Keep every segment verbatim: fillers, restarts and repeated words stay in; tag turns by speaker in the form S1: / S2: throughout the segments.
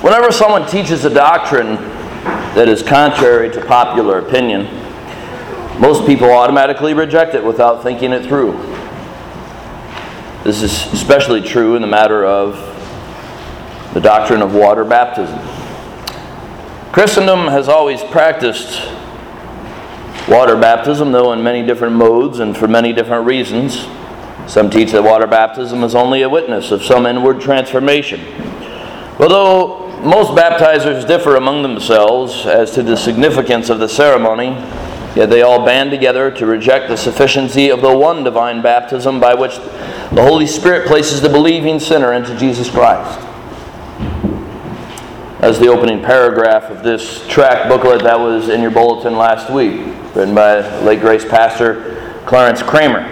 S1: Whenever someone teaches a doctrine that is contrary to popular opinion, most people automatically reject it without thinking it through. This is especially true in the matter of the doctrine of water baptism. Christendom has always practiced water baptism, though in many different modes and for many different reasons. Some teach that water baptism is only a witness of some inward transformation. Although most baptizers differ among themselves as to the significance of the ceremony, yet they all band together to reject the sufficiency of the one divine baptism by which the Holy Spirit places the believing sinner into Jesus Christ. As the opening paragraph of this tract booklet that was in your bulletin last week, written by late grace pastor Clarence Kramer.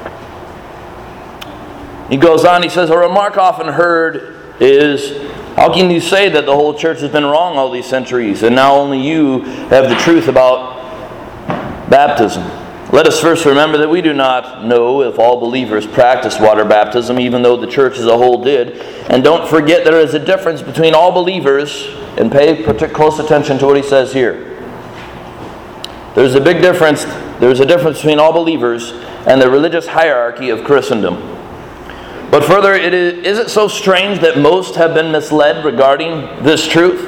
S1: He goes on, he says, a remark often heard is, how can you say that the whole church has been wrong all these centuries and now only you have the truth about baptism? Let us first remember that we do not know if all believers practice water baptism, even though the church as a whole did. And don't forget there is a difference between all believers, and pay close attention to what he says here. There's a big difference. There's a difference between all believers and the religious hierarchy of Christendom. But further, it is, is it so strange that most have been misled regarding this truth?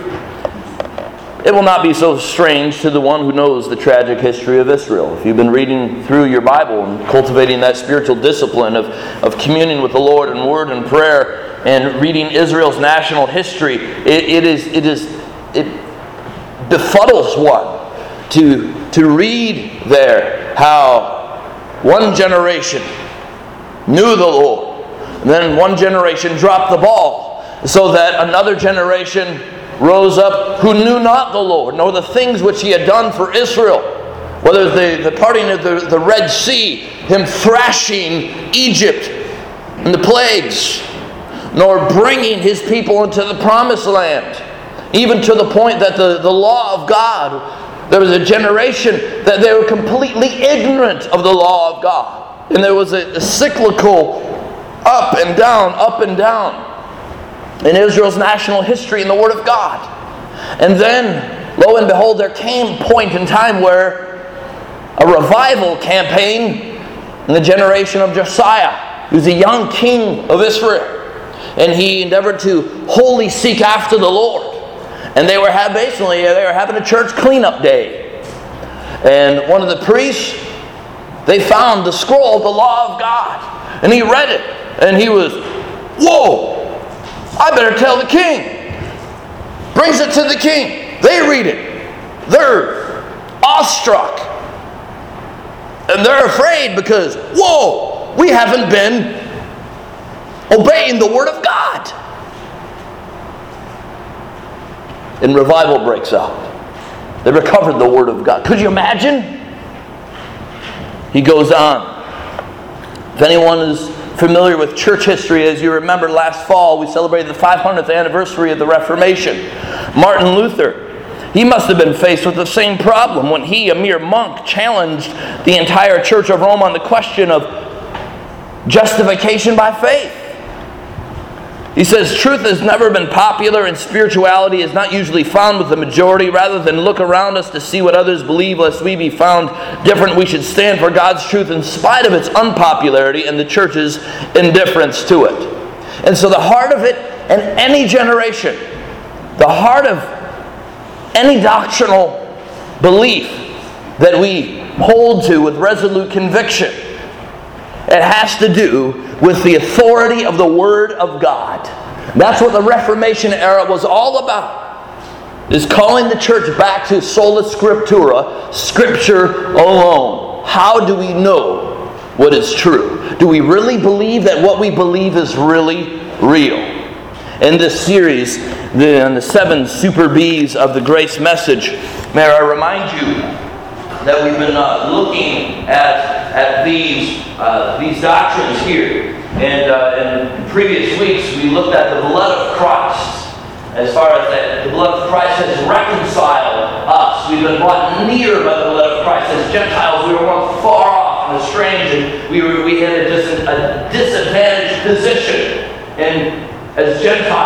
S1: It will not be so strange to the one who knows the tragic history of Israel. If you've been reading through your Bible and cultivating that spiritual discipline of, of communing with the Lord in word and prayer and reading Israel's national history, it, it is it is it befuddles one to, to read there how one generation knew the Lord. And then one generation dropped the ball, so that another generation rose up who knew not the Lord, nor the things which he had done for Israel. Whether the, the parting of the, the Red Sea, him thrashing Egypt and the plagues, nor bringing his people into the promised land. Even to the point that the, the law of God, there was a generation that they were completely ignorant of the law of God. And there was a, a cyclical up and down, up and down in Israel's national history in the Word of God. And then, lo and behold, there came a point in time where a revival campaign in the generation of Josiah, who was a young king of Israel, and he endeavored to wholly seek after the Lord. And they were have, basically they were having a church cleanup day. And one of the priests, they found the scroll of the law of God, and he read it. And he was, whoa, I better tell the king. Brings it to the king. They read it. They're awestruck. And they're afraid because, whoa, we haven't been obeying the Word of God. And revival breaks out. They recovered the Word of God. Could you imagine? He goes on. If anyone is familiar with church history, as you remember last fall we celebrated the five hundredth anniversary of the Reformation. Martin Luther, he must have been faced with the same problem when he, a mere monk, challenged the entire Church of Rome on the question of justification by faith. He says, truth has never been popular and spirituality is not usually found with the majority. Rather than look around us to see what others believe, lest we be found different, we should stand for God's truth in spite of its unpopularity and the church's indifference to it. And so the heart of it in any generation, the heart of any doctrinal belief that we hold to with resolute conviction, it has to do with the authority of the Word of God. That's what the Reformation era was all about. Is calling the church back to sola scriptura, Scripture alone. How do we know what is true? Do we really believe that what we believe is really real? In this series, the, on the seven super B's of the grace message, may I remind you that we've been uh, looking at at these uh, these doctrines here. And uh, in previous weeks, we looked at the blood of Christ. As far as that, the blood of Christ has reconciled us. We've been brought near by the blood of Christ. As Gentiles, we were once far off and estranged, and we were we had a, dis- a disadvantaged position in, as Gentiles.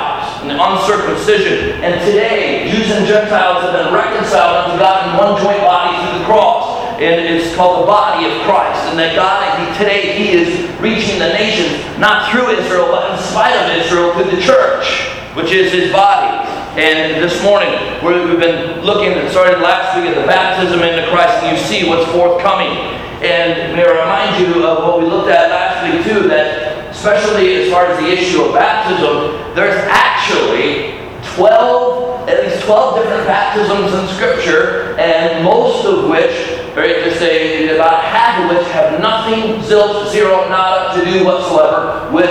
S1: and the uncircumcision. And today, Jews and Gentiles have been reconciled unto God in one joint body through the cross. And it's called the body of Christ. And that God, he, today, He is reaching the nations, not through Israel, but in spite of Israel, through the church, which is His body. And this morning, we've been looking, and started last week, at the baptism into Christ, and you see what's forthcoming. And may I remind you of what we looked at last week, too, that especially as far as the issue of baptism, there's actually twelve, at least twelve different baptisms in Scripture, and most of which, or to say about half of which, have nothing, zilch, zero, nada to do whatsoever with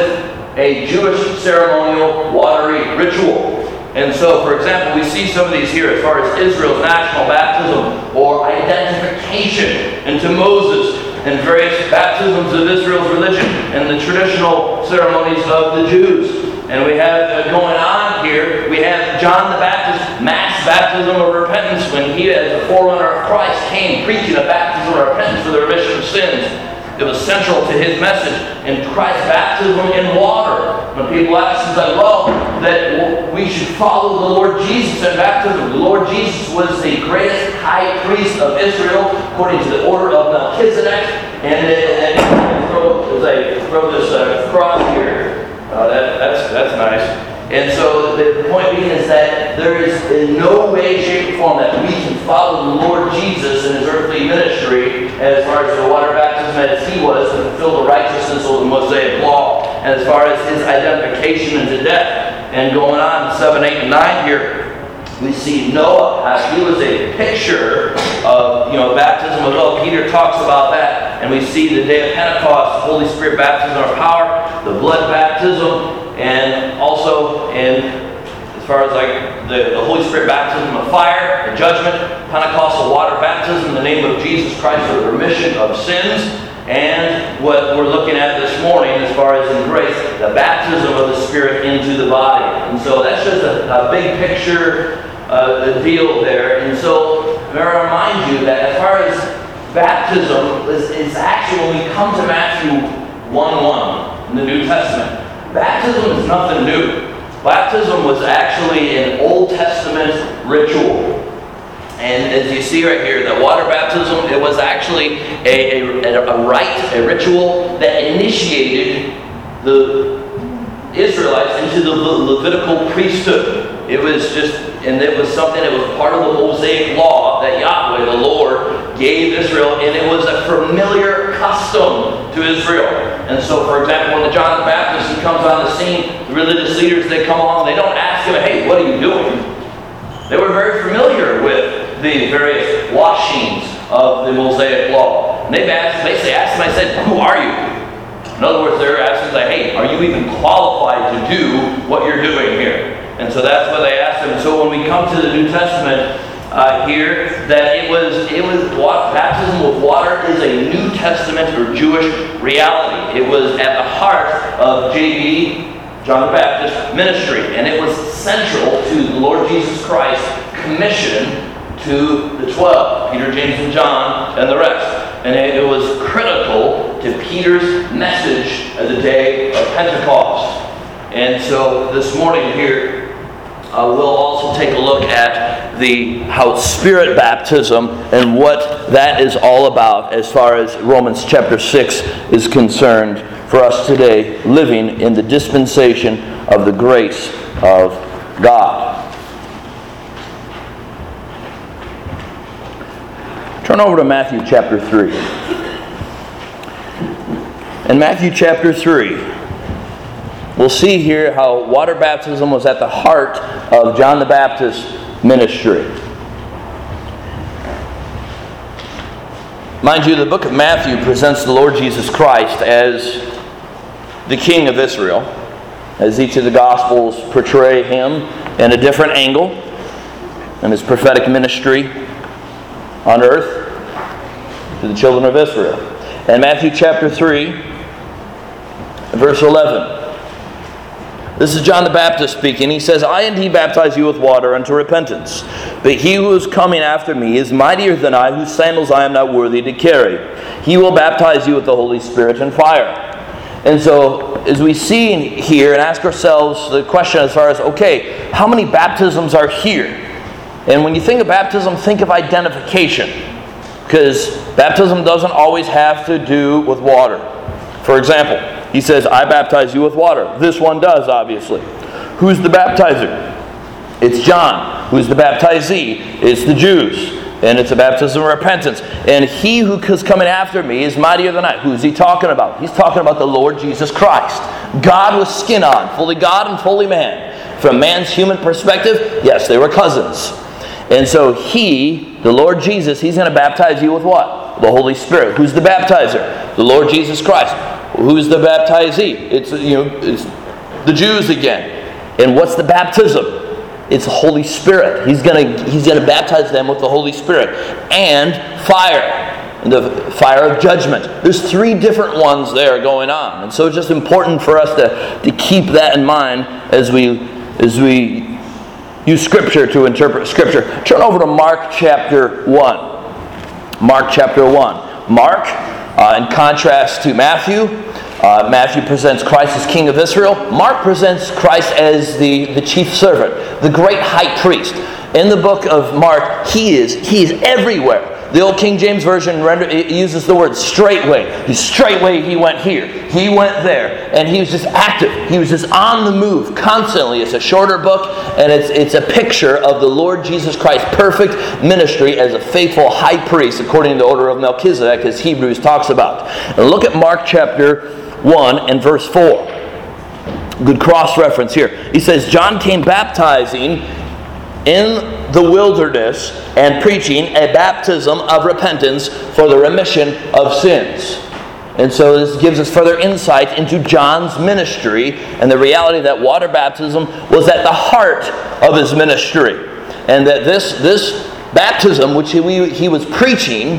S1: a Jewish ceremonial watery ritual. And so, for example, we see some of these here as far as Israel's national baptism or identification into Moses and various baptisms of Israel's religion and the traditional ceremonies of the Jews. And we have uh, going on here, we have John the Baptist, mass baptism of repentance, when he, as a forerunner of Christ, came preaching a baptism of repentance for the remission of sins. It was central to his message. And Christ's baptism in water. When people ask us, like, well, that we should follow the Lord Jesus in baptism. The Lord Jesus was the greatest high priest of Israel, according to the order of Melchizedek. And, and, and throw, as I throw this uh, cross here, uh, that, that's that's nice. And so the point being is that there is in no way, shape, or form that we can follow the Lord Jesus in His earthly ministry as far as the water baptism as He was to fulfill the righteousness of the Mosaic law, and as far as His identification into death. And going on, seven, eight, and nine here, we see Noah, uh, he was a picture of, you know, baptism as well. Peter talks about that. And we see the day of Pentecost, the Holy Spirit baptism of power, the blood baptism, and also in, as far as like the, the Holy Spirit baptism of fire, the judgment, Pentecostal water baptism in the name of Jesus Christ for the remission of sins. And what we're looking at this morning as far as in grace, the baptism of the Spirit into the body. And so that's just a, a big picture uh, the deal there. And so I'm going to remind you that as far as baptism is, is actually, when we come to Matthew one one in the New Testament, baptism is nothing new. Baptism was actually an Old Testament ritual. And as you see right here, the water baptism, it was actually a, a, a rite, a ritual that initiated the Israelites into the Le- Levitical priesthood. It was just, and it was something that was part of the Mosaic law that Yahweh, the Lord, gave Israel, and it was a familiar custom to Israel. And so, for example, when the John the Baptist comes on the scene, the religious leaders, they come along, they don't ask him, hey, what are you doing? They were very familiar with the various washings of the Mosaic law. And they've asked, they say, asked him, I said, who are you? In other words, they're asking, like, hey, are you even qualified to do what you're doing here? And so that's what they asked him. So when we come to the New Testament uh, here, that it was, it was baptism with water is a New Testament or Jewish reality. It was at the heart of J B, John the Baptist ministry, and it was central to the Lord Jesus Christ's commission to the twelve, Peter, James, and John, and the rest. And it, it was critical to Peter's message at the day of Pentecost. And so this morning here, uh, we'll also take a look at the how Spirit baptism and what that is all about as far as Romans chapter six is concerned for us today, living in the dispensation of the grace of God. Turn over to Matthew chapter three. In Matthew chapter three, we'll see here how water baptism was at the heart of John the Baptist's ministry. Mind you, the book of Matthew presents the Lord Jesus Christ as the King of Israel, as each of the Gospels portray Him in a different angle in His prophetic ministry on earth to the children of Israel. In Matthew chapter three, verse eleven, this is John the Baptist speaking. He says, I indeed baptize you with water unto repentance. But he who is coming after me is mightier than I, whose sandals I am not worthy to carry. He will baptize you with the Holy Spirit and fire. And so, as we see here and ask ourselves the question as far as, okay, how many baptisms are here? And when you think of baptism, think of identification. Because baptism doesn't always have to do with water. For example, he says, I baptize you with water. This one does, obviously. Who's the baptizer? It's John. Who's the baptizee? It's the Jews. And it's a baptism of repentance. And he who is coming after me is mightier than I. Who's he talking about? He's talking about the Lord Jesus Christ. God with skin on, fully God and fully man. From man's human perspective, yes, they were cousins. And so he, the Lord Jesus, he's going to baptize you with what? The Holy Spirit. Who's the baptizer? The Lord Jesus Christ. Who's the baptizee? It's, you know, it's the Jews again. And what's the baptism? It's the Holy Spirit. He's going to he's going to baptize them with the Holy Spirit and fire, the fire of judgment. There's three different ones there going on, and so it's just important for us to, to keep that in mind as we as we use Scripture to interpret Scripture. Turn over to Mark chapter one. Mark chapter one. Mark, uh, in contrast to Matthew. Uh, Matthew presents Christ as King of Israel. Mark presents Christ as the, the chief servant, the great high priest. In the book of Mark, he is he is everywhere. The old King James Version render, it uses the word straightway. He straightway he went here, he went there, and he was just active. He was just on the move constantly. It's a shorter book, and it's it's a picture of the Lord Jesus Christ's perfect ministry as a faithful high priest, according to the order of Melchizedek, as Hebrews talks about. And look at Mark chapter one and verse four. Good cross-reference here. He says, John came baptizing in the wilderness and preaching a baptism of repentance for the remission of sins. And so this gives us further insight into John's ministry and the reality that water baptism was at the heart of his ministry. And that this, this baptism, which he, he was preaching,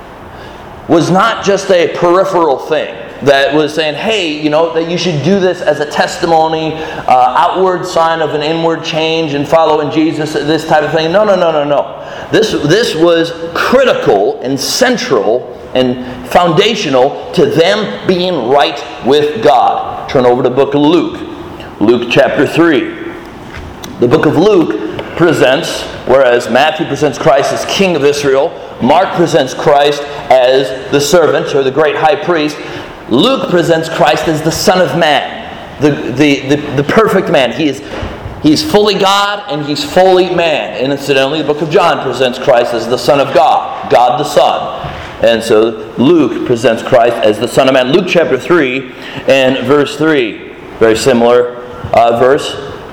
S1: was not just a peripheral thing that was saying, hey, you know, that you should do this as a testimony, uh, outward sign of an inward change and following Jesus, this type of thing. No, no, no, no, no. This, this was critical and central and foundational to them being right with God. Turn over to the book of Luke. Luke chapter three. The book of Luke presents, whereas Matthew presents Christ as King of Israel, Mark presents Christ as the servant or the great high priest, Luke presents Christ as the Son of Man, the, the, the, the perfect man. He is He's fully God and he's fully man. And incidentally, the book of John presents Christ as the Son of God, God the Son. And so Luke presents Christ as the Son of Man. Luke chapter three and verse three, very similar uh, verse,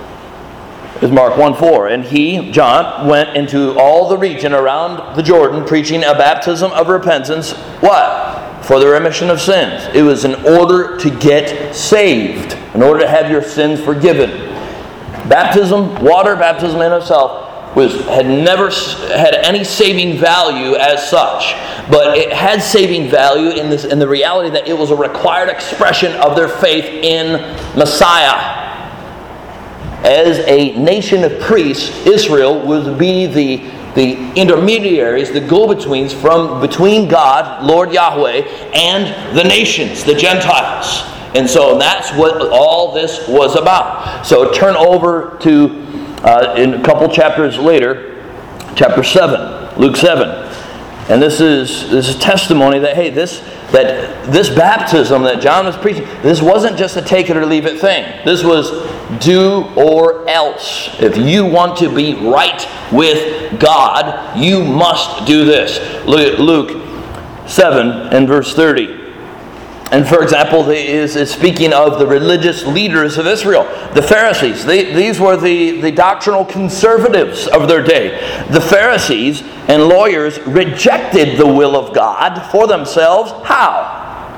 S1: is Mark one four. And he, John, went into all the region around the Jordan, preaching a baptism of repentance. What? For the remission of sins. It was in order to get saved, in order to have your sins forgiven. Baptism, water baptism in itself, was had never had any saving value as such, but it had saving value in this in the reality that it was a required expression of their faith in Messiah. As a nation of priests, Israel would be the the intermediaries, the go-betweens from between God, Lord Yahweh, and the nations, the Gentiles. And so that's what all this was about. So turn over to, uh, in a couple chapters later, chapter seven, Luke seven. And this is this is testimony that, hey, this that this baptism that John was preaching, this wasn't just a take it or leave it thing. This was do or else. If you want to be right with God, you must do this. Look at Luke seven and verse thirty. And for example, is, is speaking of the religious leaders of Israel, the Pharisees. They, these were the, the doctrinal conservatives of their day. The Pharisees and lawyers rejected the will of God for themselves. How?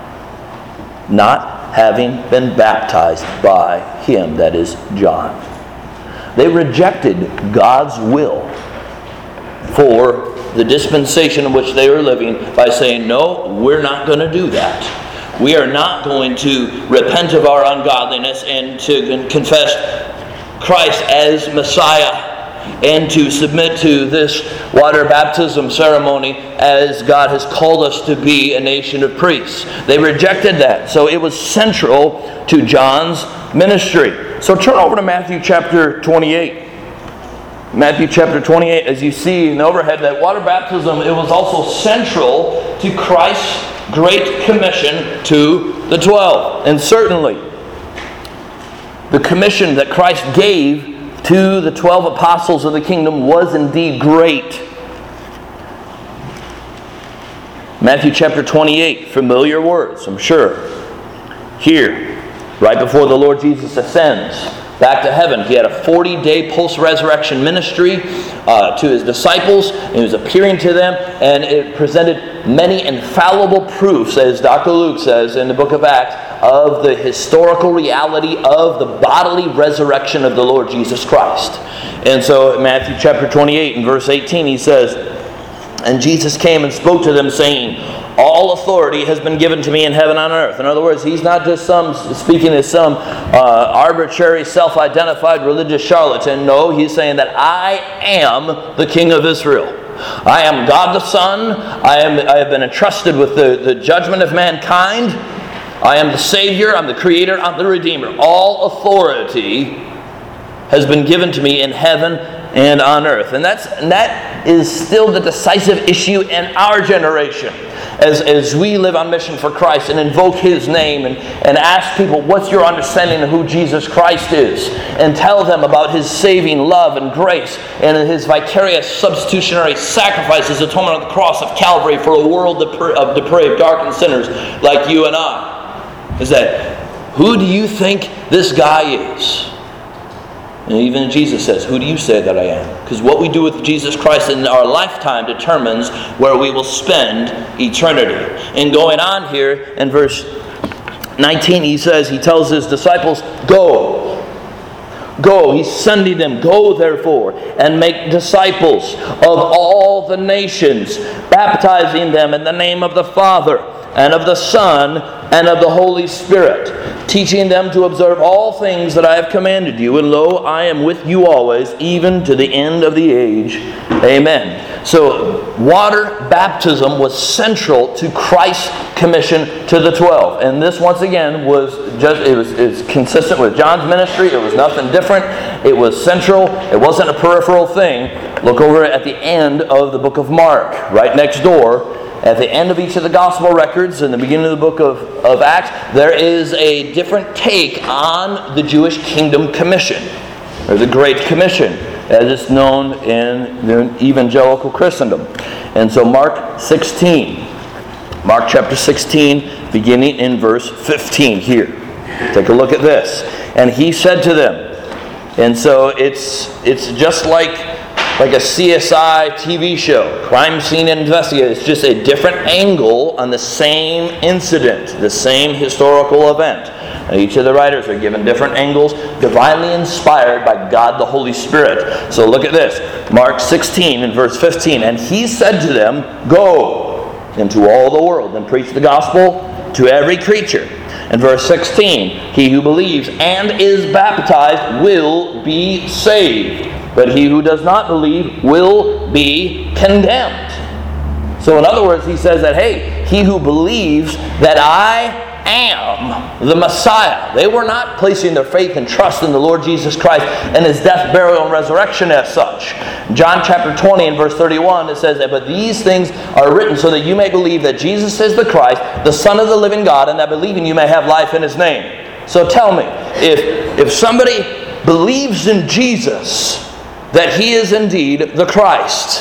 S1: Not having been baptized by him, that is John. They rejected God's will for the dispensation in which they were living by saying, no, we're not going to do that. We are not going to repent of our ungodliness and to confess Christ as Messiah and to submit to this water baptism ceremony as God has called us to be a nation of priests. They rejected that. So it was central to John's ministry. So turn over to Matthew chapter twenty-eight. Matthew chapter twenty-eight, as you see in the overhead, that water baptism, it was also central to Christ's great commission to the twelve. And certainly, the commission that Christ gave to the twelve apostles of the kingdom was indeed great. Matthew chapter twenty-eight, familiar words, I'm sure. Here, right before the Lord Jesus ascends back to heaven, he had a forty-day post-resurrection ministry uh, to his disciples. And he was appearing to them, and it presented many infallible proofs, as Doctor Luke says in the book of Acts, of the historical reality of the bodily resurrection of the Lord Jesus Christ. And so in Matthew chapter twenty-eight and verse eighteen, he says, "And Jesus came and spoke to them, saying, all authority has been given to me in heaven and on earth." In other words, he's not just some speaking as some uh, arbitrary, self-identified religious charlatan. No, he's saying that I am the King of Israel. I am God the Son. I am. I have been entrusted with the, the judgment of mankind. I am the Savior. I'm the Creator. I'm the Redeemer. All authority has been given to me in heaven and on earth. And that's and that is still the decisive issue in our generation. As, as we live on mission for Christ and invoke His name and, and ask people, what's your understanding of who Jesus Christ is? And tell them about His saving love and grace and His vicarious substitutionary sacrifice, His atonement on the cross of Calvary for a world of depraved, darkened sinners like you and I. Is that, who do you think this guy is? And even Jesus says, who do you say that I am? Because what we do with Jesus Christ in our lifetime determines where we will spend eternity. And going on here in verse nineteen, he says, he tells his disciples, go. Go. He's sending them. Go therefore and make disciples of all the nations, baptizing them in the name of the Father and of the Son and of the Holy Spirit, teaching them to observe all things that I have commanded you. And lo, I am with you always, even to the end of the age. Amen. So, water baptism was central to Christ's commission to the twelve. And this, once again, was just it was, it was consistent with John's ministry. It was nothing different. It was central. It wasn't a peripheral thing. Look over at the end of the book of Mark, right next door. At the end of each of the gospel records, in the beginning of the book of, of Acts, there is a different take on the Jewish Kingdom Commission, or the Great Commission, as it's known in the evangelical Christendom. And so Mark sixteen, Mark chapter sixteen, beginning in verse fifteen here. Take a look at this. And he said to them, and so it's it's just like like a C S I T V show, crime scene investigator. It's just a different angle on the same incident, the same historical event. And each of the writers are given different angles, divinely inspired by God the Holy Spirit. So look at this. Mark sixteen and verse fifteen. And he said to them, go into all the world and preach the gospel to every creature. And verse sixteen, he who believes and is baptized will be saved, but he who does not believe will be condemned. So in other words, he says that, hey, he who believes that I am the Messiah. They were not placing their faith and trust in the Lord Jesus Christ and His death, burial, and resurrection as such. John chapter twenty and verse thirty-one, it says that, but these things are written so that you may believe that Jesus is the Christ, the Son of the living God, and that believing you may have life in His name. So tell me, if, if somebody believes in Jesus, that He is indeed the Christ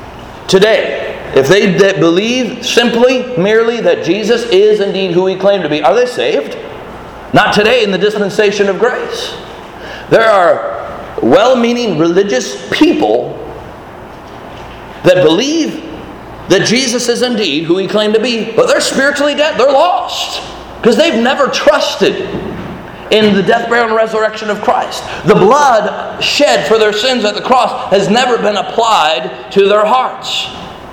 S1: today, if they that believe simply, merely that Jesus is indeed who He claimed to be, are they saved? Not today in the dispensation of grace. There are well-meaning religious people that believe that Jesus is indeed who He claimed to be, but they're spiritually dead. They're lost because they've never trusted in the death, burial, and resurrection of Christ. The blood shed for their sins at the cross has never been applied to their hearts.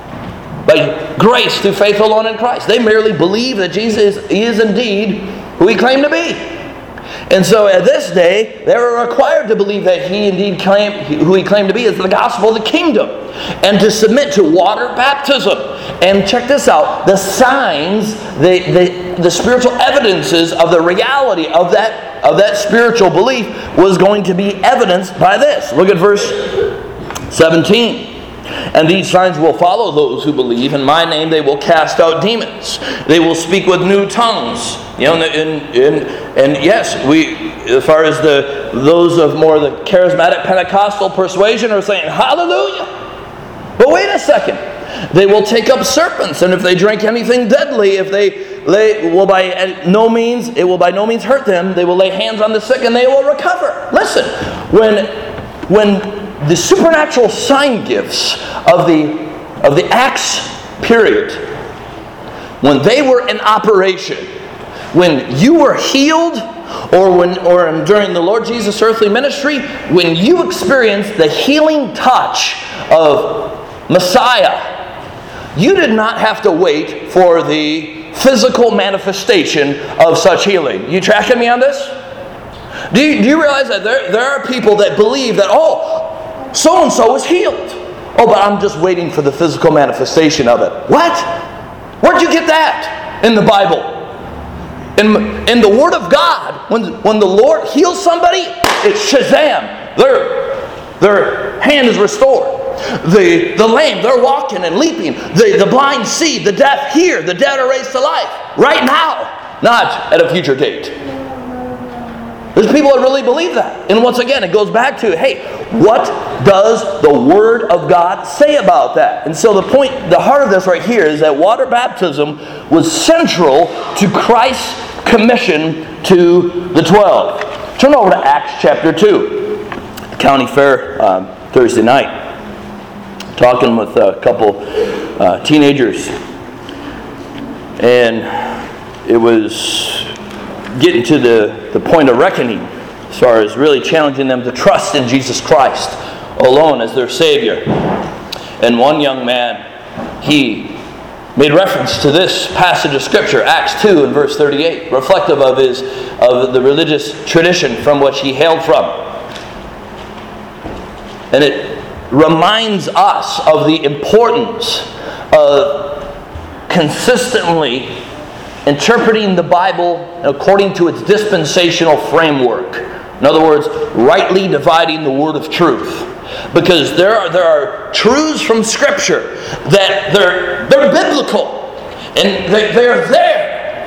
S1: By grace through faith alone in Christ. They merely believe that Jesus is indeed who He claimed to be. And so at this day, they were required to believe that he indeed claimed, who he claimed to be, is the gospel of the kingdom, and to submit to water baptism. And check this out, the signs, the, the, the spiritual evidences of the reality of that, of that spiritual belief was going to be evidenced by this. Look at verse seventeen. And these signs will follow those who believe. In my name they will cast out demons. They will speak with new tongues. You know, and, and, and yes, we, as far as the those of more the charismatic Pentecostal persuasion are saying, hallelujah. But wait a second. They will take up serpents, and if they drink anything deadly, if they lay, will by no means, it will by no means hurt them. They will lay hands on the sick, and they will recover. Listen, when when the supernatural sign gifts of the of the Acts period, when they were in operation, when you were healed, or when or during the Lord Jesus' earthly ministry, when you experienced the healing touch of Messiah, you did not have to wait for the physical manifestation of such healing. You tracking me on this? Do you, do you realize that there, there are people that believe that, oh, so-and-so is healed. Oh, but I'm just waiting for the physical manifestation of it. What? Where'd you get that in the Bible? In, in the Word of God, when, when the Lord heals somebody, it's Shazam. Their, their hand is restored. The, the lame, they're walking and leaping. The, the blind see, the deaf hear, the dead are raised to life. Right now, not at a future date. There's people that really believe that. And once again, it goes back to, hey, what does the Word of God say about that? And so the point, the heart of this right here is that water baptism was central to Christ's commission to the twelve. Turn over to Acts chapter two. County Fair um, Thursday night. Talking with a couple uh, teenagers. And it was getting to the, the point of reckoning as far as really challenging them to trust in Jesus Christ alone as their Savior. And one young man, he made reference to this passage of Scripture, Acts two and verse thirty-eight, reflective of his of the religious tradition from which he hailed from. And it reminds us of the importance of consistently interpreting the Bible according to its dispensational framework. In other words, rightly dividing the word of truth. Because there are there are truths from Scripture that they're they're biblical and they, they're there,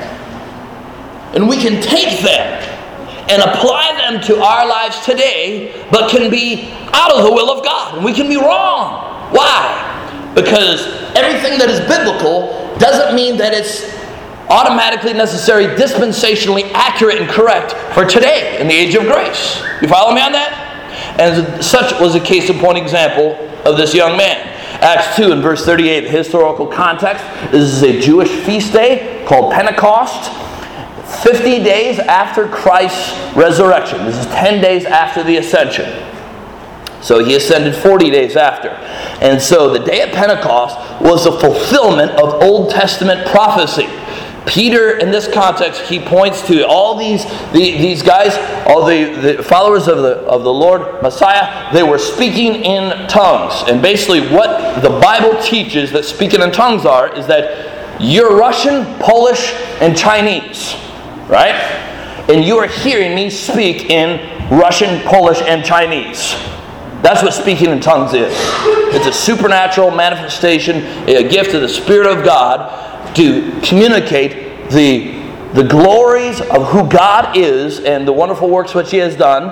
S1: and we can take them and apply them to our lives today, but can be out of the will of God, and we can be wrong. Why? Because everything that is biblical doesn't mean that it's automatically necessary, dispensationally accurate and correct for today in the age of grace. You follow me on that? And such was a case in point example of this young man. Acts two and verse thirty-eight, the historical context. This is a Jewish feast day called Pentecost. fifty days after Christ's resurrection. This is ten days after the ascension. So he ascended forty days after. And so the day of Pentecost was a fulfillment of Old Testament prophecy. Peter, in this context, he points to all these the, these guys, all the, the followers of the of the Lord Messiah. They were speaking in tongues, and basically, what the Bible teaches that speaking in tongues are is that you're Russian, Polish, and Chinese, right? And you are hearing me speak in Russian, Polish, and Chinese. That's what speaking in tongues is. It's a supernatural manifestation, a gift of the Spirit of God, to communicate the, the glories of who God is and the wonderful works which He has done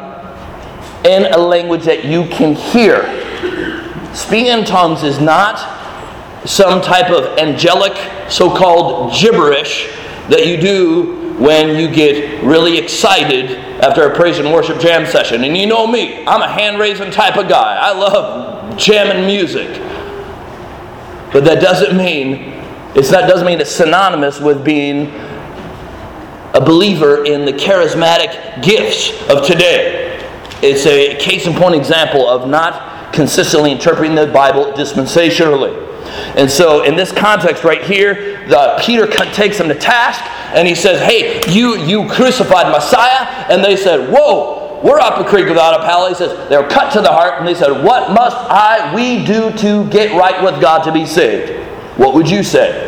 S1: in a language that you can hear. Speaking in tongues is not some type of angelic, so-called gibberish that you do when you get really excited after a praise and worship jam session. And you know me, I'm a hand-raising type of guy. I love jamming music. But that doesn't mean It's that doesn't mean it's synonymous with being a believer in the charismatic gifts of today. It's a case in point example of not consistently interpreting the Bible dispensationally. And so in this context right here, the, Peter takes them to task, and he says, hey, you, you crucified Messiah. And they said, whoa, we're up a creek without a paddle. He says, they were cut to the heart, and they said, what must I, we do to get right with God to be saved? What would you say?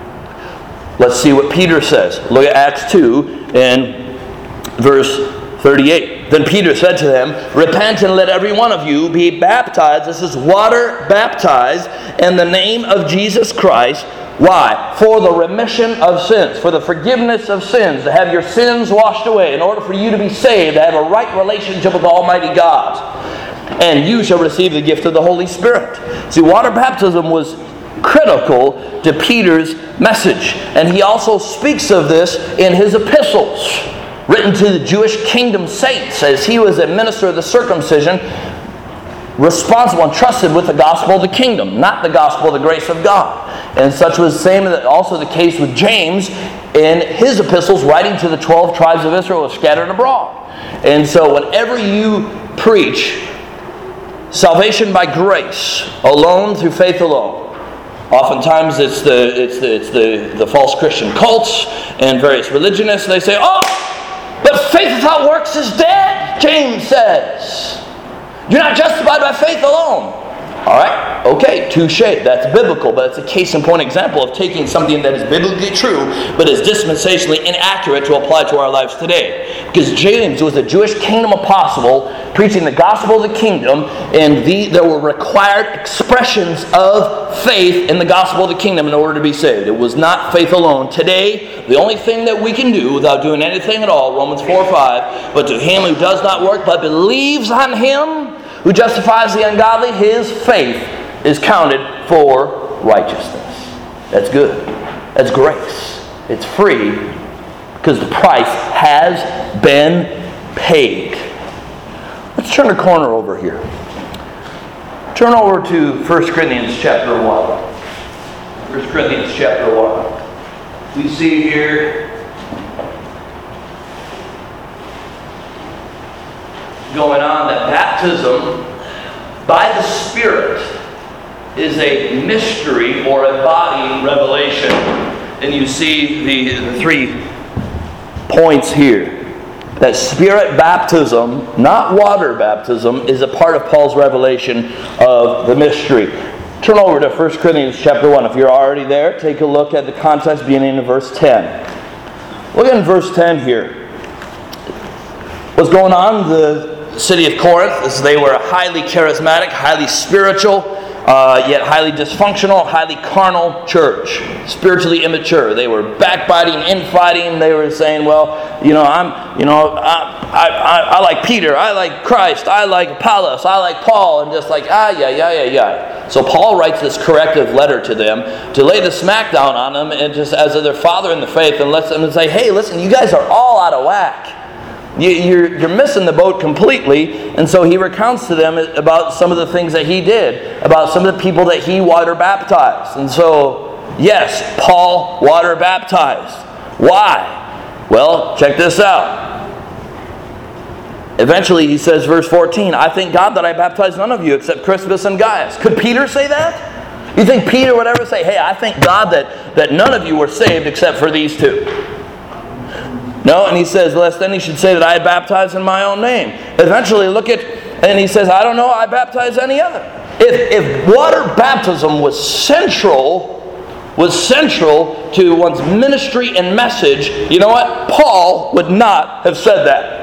S1: Let's see what Peter says. Look at Acts two and verse thirty-eight. Then Peter said to them, repent and let every one of you be baptized. This is water baptized in the name of Jesus Christ. Why? For the remission of sins, for the forgiveness of sins, to have your sins washed away, in order for you to be saved, to have a right relationship with Almighty God. And you shall receive the gift of the Holy Spirit. See, water baptism was critical to Peter's message. And he also speaks of this in his epistles, written to the Jewish kingdom saints, as he was a minister of the circumcision, responsible and trusted with the gospel of the kingdom, not the gospel of the grace of God. And such was the same also the case with James in his epistles, writing to the twelve tribes of Israel scattered abroad. And so whenever you preach salvation by grace, alone through faith alone, oftentimes it's the it's the it's the, the false Christian cults and various religionists. They say, oh, but faith without works is dead, James says. You're not justified by faith alone. All right, okay, touche. That's biblical, but it's a case in point example of taking something that is biblically true, but is dispensationally inaccurate to apply to our lives today. Because James was a Jewish kingdom apostle preaching the gospel of the kingdom, and the, there were required expressions of faith in the gospel of the kingdom in order to be saved. It was not faith alone. Today, the only thing that we can do without doing anything at all, Romans four five, but to him who does not work but believes on him who justifies the ungodly, his faith is counted for righteousness. That's good. That's grace. It's free because the price has been paid. Let's turn the corner over here. Turn over to First Corinthians chapter one. First Corinthians chapter one. We see here going on that baptism by the Spirit is a mystery or a body revelation. And you see the, the three points here. That Spirit baptism, not water baptism, is a part of Paul's revelation of the mystery. Turn over to First Corinthians chapter one. If you're already there, take a look at the context beginning in verse ten. Look at verse ten here. What's going on? The city of Corinth, as they were a highly charismatic, highly spiritual, uh, yet highly dysfunctional, highly carnal church, spiritually immature. They were backbiting, infighting. They were saying, "Well, you know, I'm, you know, I, I, I, I like Peter, I like Christ, I like Apollos, I like Paul," and just like ah, yeah, yeah, yeah, yeah. So Paul writes this corrective letter to them to lay the smackdown on them, and just as their father in the faith, and lets them say, "Hey, listen, you guys are all out of whack. You, you're, you're missing the boat completely." And so he recounts to them about some of the things that he did, about some of the people that he water baptized. And so, yes, Paul water baptized. Why? Well, check this out. Eventually he says, verse fourteen, "I thank God that I baptized none of you except Crispus and Gaius." Could Peter say that? You think Peter would ever say, "Hey, I thank God that, that none of you were saved except for these two"? No, and he says, lest then he should say that I baptized in my own name. Eventually, look at, and he says, I don't know, I baptize any other. If, if water baptism was central, was central to one's ministry and message, you know what? Paul would not have said that.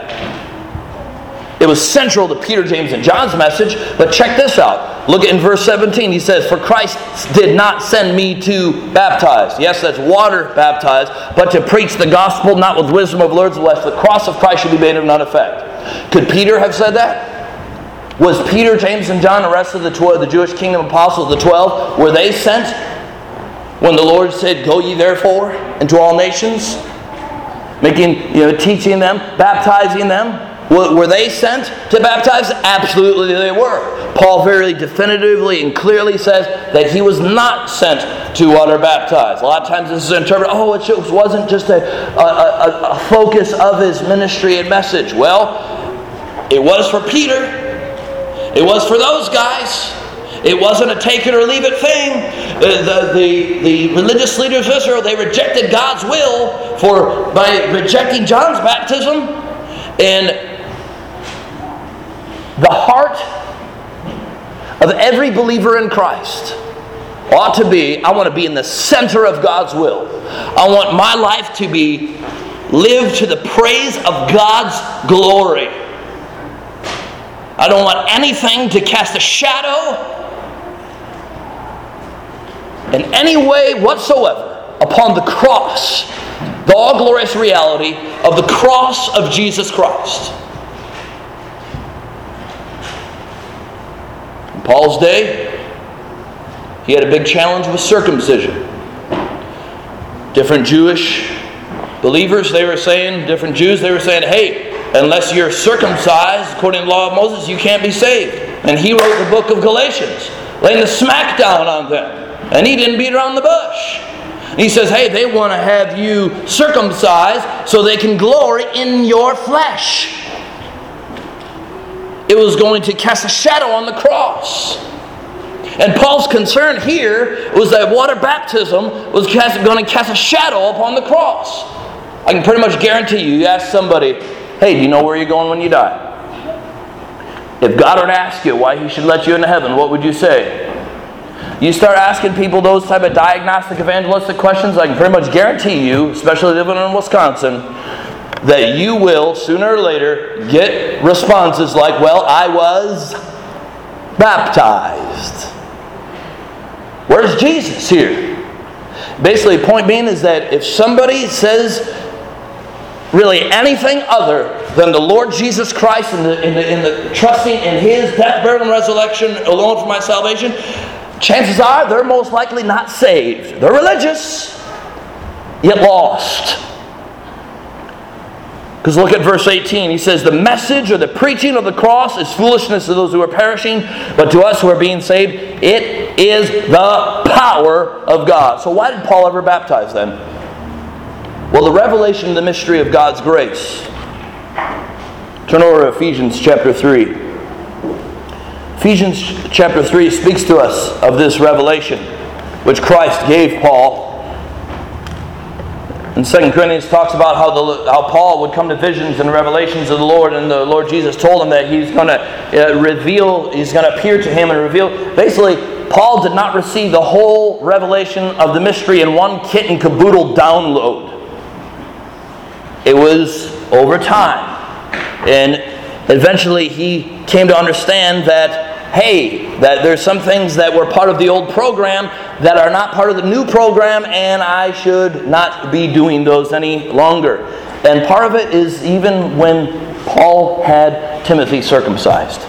S1: It was central to Peter, James, and John's message, but check this out. Look at in verse seventeen, he says, "For Christ did not send me to baptize." Yes, that's water baptized, but to preach the gospel, not with wisdom of words, lest the cross of Christ should be made of none effect. Could Peter have said that? Was Peter, James, and John, the rest of the twelve, the Jewish kingdom apostles, the twelve, were they sent when the Lord said, "Go ye therefore into all nations," making, you know, teaching them, baptizing them? Were they sent to baptize? Absolutely they were. Paul very definitively and clearly says that he was not sent to water baptize. A lot of times this is interpreted, oh, it just wasn't just a, a, a, a focus of his ministry and message. Well, it was for Peter. It was for those guys. It wasn't a take it or leave it thing. The, the, the religious leaders of Israel, they rejected God's will for by rejecting John's baptism. And the heart of every believer in Christ ought to be, I want to be in the center of God's will. I want my life to be lived to the praise of God's glory. I don't want anything to cast a shadow in any way whatsoever upon the cross, the all-glorious reality of the cross of Jesus Christ. In Paul's day, he had a big challenge with circumcision. Different Jewish believers, they were saying, different Jews, they were saying, hey, unless you're circumcised according to the law of Moses, you can't be saved. And he wrote the book of Galatians, laying the smack down on them. And he didn't beat around the bush. And he says, hey, they want to have you circumcised so they can glory in your flesh. It was going to cast a shadow on the cross. And Paul's concern here was that water baptism was cast, going to cast a shadow upon the cross. I can pretty much guarantee you, you ask somebody, hey, do you know where you're going when you die? If God were to ask you why He should let you into heaven, what would you say? You start asking people those type of diagnostic, evangelistic questions, I can pretty much guarantee you, especially living in Wisconsin, that you will, sooner or later, get responses like, well, I was baptized. Where's Jesus here? Basically, the point being is that if somebody says really anything other than the Lord Jesus Christ and the, in the, in the trusting in His death, burial, and resurrection alone for my salvation, chances are they're most likely not saved. They're religious, yet lost. Because look at verse eighteen. He says, the message or the preaching of the cross is foolishness to those who are perishing, but to us who are being saved, it is the power of God. So why did Paul ever baptize then? Well, the revelation of the mystery of God's grace. Turn over to Ephesians chapter three. Ephesians chapter three speaks to us of this revelation which Christ gave Paul. And Second Corinthians talks about how the how Paul would come to visions and revelations of the Lord, and the Lord Jesus told him that He's going to uh, reveal, He's going to appear to him and reveal. Basically, Paul did not receive the whole revelation of the mystery in one kit and caboodle download. It was over time. And eventually he came to understand that, hey, that there's some things that were part of the old program that are not part of the new program, and I should not be doing those any longer. And part of it is even when Paul had Timothy circumcised.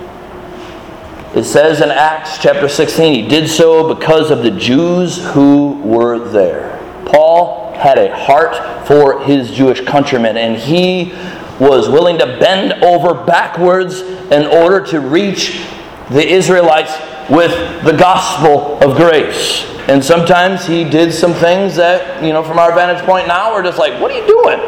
S1: It says in Acts chapter sixteen, he did so because of the Jews who were there. Paul had a heart for his Jewish countrymen, and he was willing to bend over backwards in order to reach the Israelites with the gospel of grace. And sometimes he did some things that, you know, from our vantage point now, we're just like, what are you doing?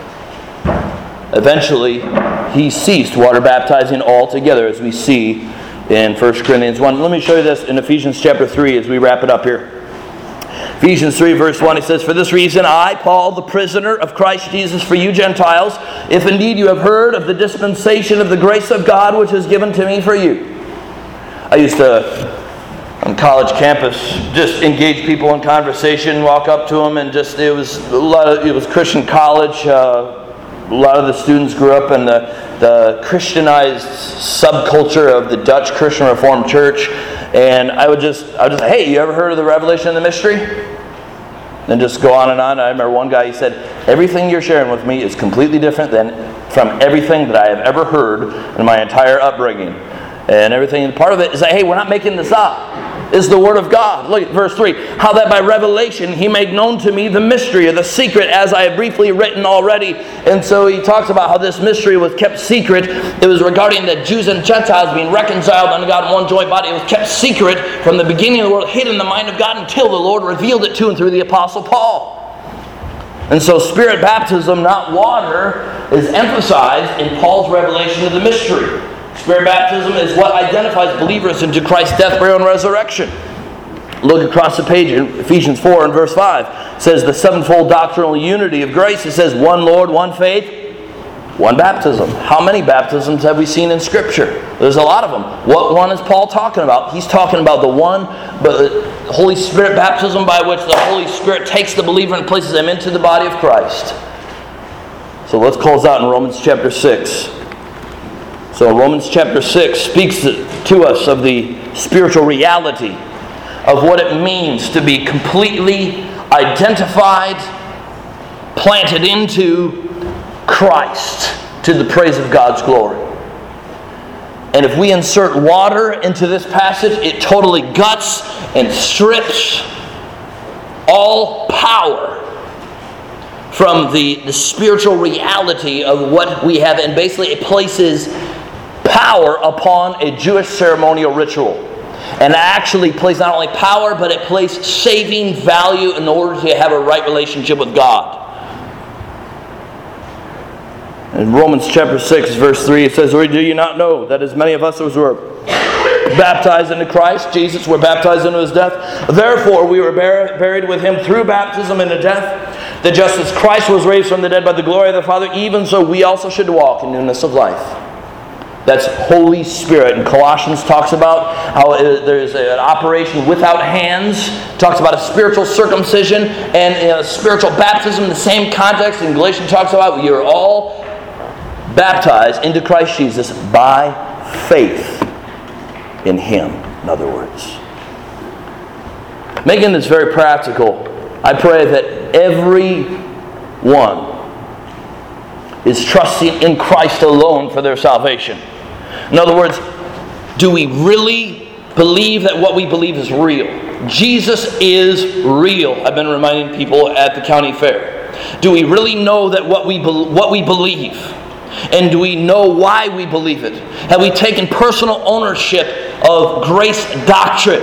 S1: Eventually, he ceased water baptizing altogether, as we see in First Corinthians one. Let me show you this in Ephesians chapter three as we wrap it up here. Ephesians three verse one, it says, for this reason I, Paul, the prisoner of Christ Jesus for you Gentiles, if indeed you have heard of the dispensation of the grace of God which is given to me for you. I used to, on college campus, just engage people in conversation, walk up to them, and just, it was a lot of, it was Christian college. Uh, a lot of the students grew up in the, the Christianized subculture of the Dutch Christian Reformed Church. And I would just, I would just say, hey, you ever heard of the revelation of the mystery? And just go on and on. I remember one guy, he said, everything you're sharing with me is completely different than from everything that I have ever heard in my entire upbringing. And everything, part of it is that, hey, we're not making this up. It's the Word of God. Look at verse three. How that by revelation He made known to me the mystery or the secret, as I have briefly written already. And so he talks about how this mystery was kept secret. It was regarding the Jews and Gentiles being reconciled unto God in one joint body. It was kept secret from the beginning of the world, hid in the mind of God until the Lord revealed it to and through the Apostle Paul. And so Spirit baptism, not water, is emphasized in Paul's revelation of the mystery. Spirit baptism is what identifies believers into Christ's death, burial, and resurrection. Look across the page in Ephesians four and verse five. It says the sevenfold doctrinal unity of grace. It says one Lord, one faith, one baptism. How many baptisms have we seen in Scripture? There's a lot of them. What one is Paul talking about? He's talking about the one, but the Holy Spirit baptism by which the Holy Spirit takes the believer and places them into the body of Christ. So let's close out in Romans chapter six. So Romans chapter six speaks to us of the spiritual reality of what it means to be completely identified, planted into Christ to the praise of God's glory. And if we insert water into this passage, it totally guts and strips all power from the, the spiritual reality of what we have, and basically it places power upon a Jewish ceremonial ritual. And actually places not only power, but it places saving value in order to have a right relationship with God. In Romans chapter six, verse three, it says, "Or do you not know that as many of us as were baptized into Christ Jesus were baptized into His death? Therefore we were bur- buried with Him through baptism into death, that just as Christ was raised from the dead by the glory of the Father, even so we also should walk in newness of life." That's Holy Spirit. And Colossians talks about how there's an operation without hands. Talks about a spiritual circumcision and a spiritual baptism in the same context. And Galatians talks about we are all baptized into Christ Jesus by faith in Him, in other words. Making this very practical, I pray that everyone is trusting in Christ alone for their salvation. In other words, do we really believe that what we believe is real? Jesus is real. I've been reminding people at the county fair. Do we really know that what we be- what we believe? And do we know why we believe it? Have we taken personal ownership of grace doctrine?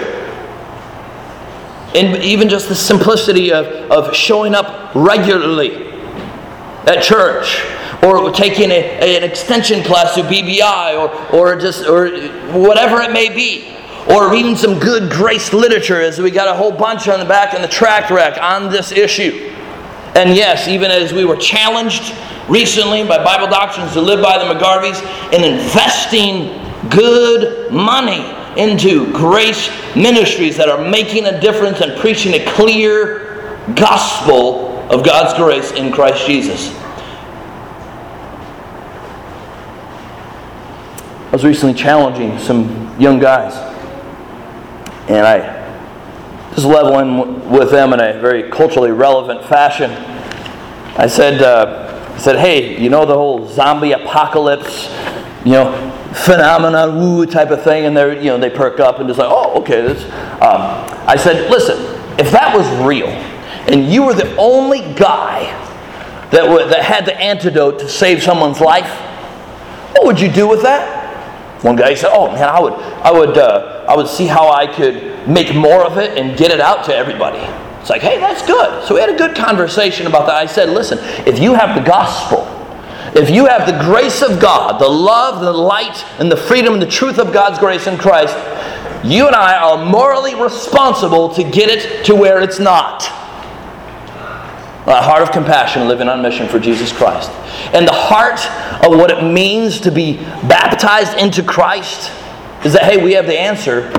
S1: And even just the simplicity of, of showing up regularly at church, or taking a, an extension class through B B I, or, or just or whatever it may be, or reading some good grace literature, as we got a whole bunch on the back in the tract rack on this issue. And yes, even as we were challenged recently by Bible Doctrines to Live by the McGarveys in investing good money into grace ministries that are making a difference and preaching a clear gospel of God's grace in Christ Jesus. I was recently challenging some young guys, and I just leveling with them in a very culturally relevant fashion. I said, uh, I said, hey, you know the whole zombie apocalypse, you know, phenomenon, woo type of thing, and they, you know, they perk up and just like, oh, okay. This. Um, I said, listen, if that was real, and you were the only guy that w- that had the antidote to save someone's life, what would you do with that? One guy said, "Oh man, I would, I would, uh, I would see how I could make more of it and get it out to everybody." It's like, hey, that's good. So we had a good conversation about that. I said, listen, if you have the gospel, if you have the grace of God, the love, the light, and the freedom and the truth of God's grace in Christ, you and I are morally responsible to get it to where it's not. A heart of compassion, living on mission for Jesus Christ. And the heart of what it means to be baptized into Christ is that, hey, we have the answer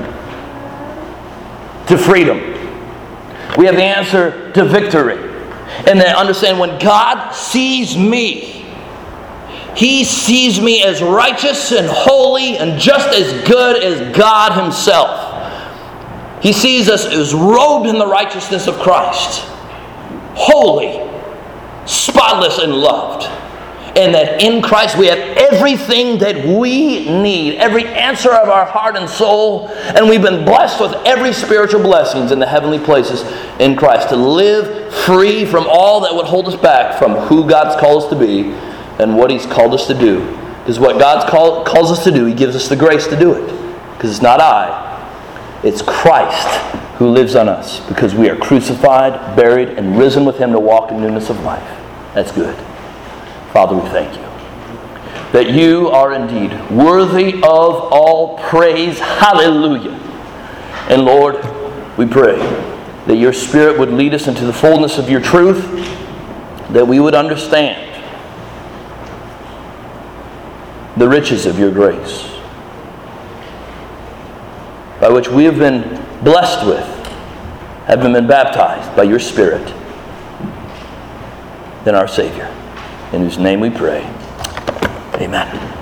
S1: to freedom. We have the answer to victory. And then understand when God sees me, He sees me as righteous and holy and just as good as God Himself. He sees us as robed in the righteousness of Christ. Holy, spotless, and loved. And that in Christ we have everything that we need, every answer of our heart and soul, and we've been blessed with every spiritual blessings in the heavenly places in Christ to live free from all that would hold us back from who God's called us to be and what He's called us to do. Because what God call, calls us to do, He gives us the grace to do it. Because it's not I, it's Christ who lives on us, because we are crucified, buried, and risen with Him to walk in newness of life. That's good. Father, we thank You. that you are indeed worthy of all praise. Hallelujah. And Lord, we pray that your Spirit would lead us into the fullness of your truth, that we would understand the riches of your grace, by which we have been blessed with, having been baptized by your Spirit, in our Savior, in whose name we pray. Amen.